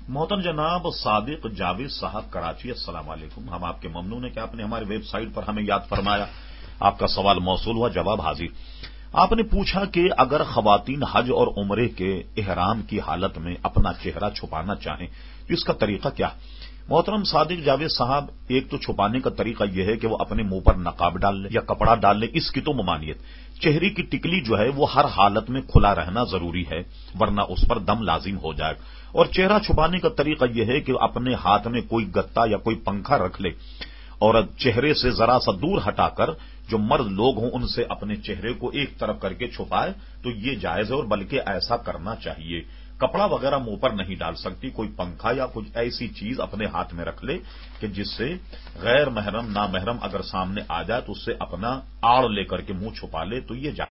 मोहतरम जनाब सादिक जावेद साहब कराची, अस्सलाम वालेकुम। हम आपके ममनून है कि आपने हमारी वेबसाइट पर हमें याद फरमाया। आपका सवाल मौसूल हुआ, जवाब हाजिर। आपने पूछा कि अगर खवातीन हज और उम्रे के इहराम की हालत में अपना चेहरा छुपाना चाहें तो इसका तरीका क्या? मोहतरम सादिक जावेद साहब, एक तो छुपाने का तरीका यह है कि वो अपने मुंह पर नकाब डाल ले या कपड़ा डाल ले, इसकी तो ममानियत। चेहरे की टिकली जो है वो हर हालत में खुला रहना जरूरी है, वरना उस पर दम लाजिम हो जाएगा। और चेहरा छुपाने का तरीका यह है कि अपने हाथ में कोई गत्ता या कोई पंखा रख ले और चेहरे से जरा सा दूर हटाकर जो मर्द लोग हों उनसे अपने चेहरे को एक तरफ करके छुपाए तो ये जायज है और बल्कि ऐसा करना चाहिए। कपड़ा वगैरह मुंह पर नहीं डाल सकती, कोई पंखा या कुछ ऐसी चीज अपने हाथ में रख ले कि जिससे गैर महरम नामहरम अगर सामने आ जाए तो उससे अपना आड़ लेकर के मुंह छुपा ले, तो ये